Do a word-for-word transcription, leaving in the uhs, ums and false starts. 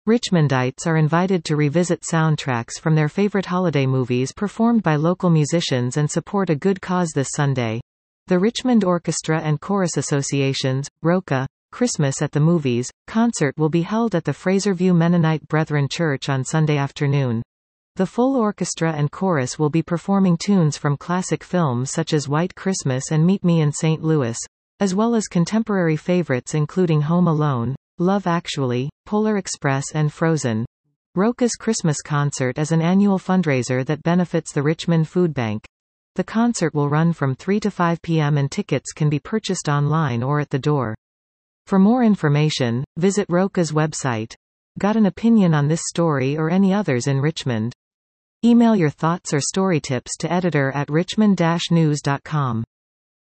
Richmondites are invited to revisit soundtracks from their favorite holiday movies performed by local musicians and support a good cause this Sunday. The Richmond Orchestra and Chorus Association's ROCA Christmas at the Movies concert will be held at the Fraserview Mennonite Brethren Church on Sunday afternoon. The full orchestra and chorus will be performing tunes from classic films such as White Christmas and Meet Me in Saint Louis, as well as contemporary favorites including Home Alone, Love Actually, Polar Express and Frozen. ROCA's Christmas concert is an annual fundraiser that benefits the Richmond Food Bank. The concert will run from three to five p m and tickets can be purchased online or at the door. For more information, visit ROCA's website. Got an opinion on this story or any others in Richmond? Email your thoughts or story tips to editor at richmond dash news dot com.